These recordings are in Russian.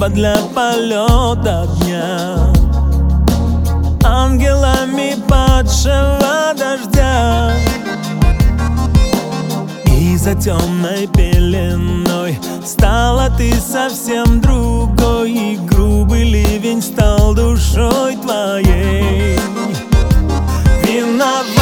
небо для полета дня, ангелами падшего дождя. И за темной пеленой стала ты совсем другой, и грубый ливень стал душой твоей. Виноваты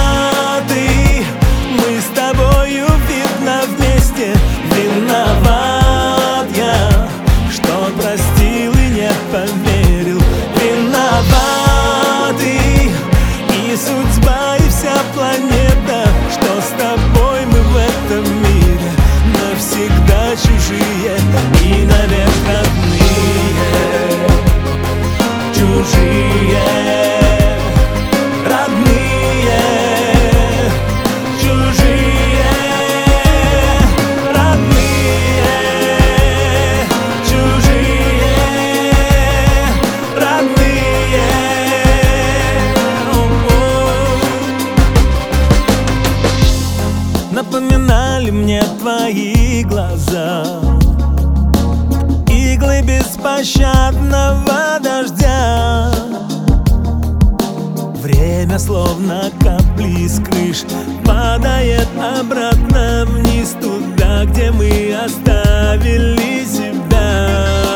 мы с тобою, видно, вместе. Виноват я, что простил и не поверил. Виноваты и судьба, и вся планета, что с тобой мы в этом мире навсегда чужие и навек родные. Чужие, родные, чужие, родные, чужие, родные. Напоминали мне твои глаза, иглы беспощадного дождя. Время словно капли с крыш падает обратно вниз, туда, где мы оставили себя.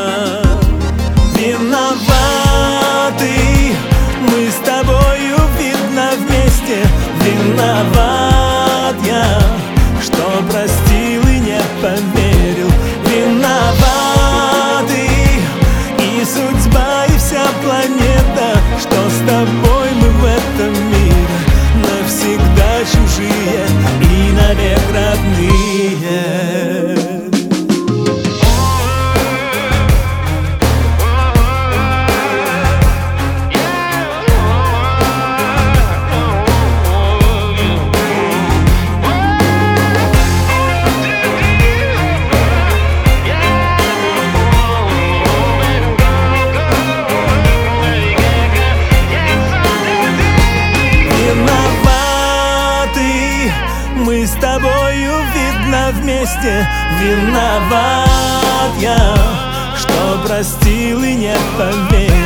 Виноваты мы с тобою, видно, вместе. Виноват я, что простил и не поверил. Виноваты и судьба, и вся планета, что с тобой мы в этом мире навсегда чужие и навек родные. Мы с тобою, видно, вместе. Виноват я, что простил и не поверил.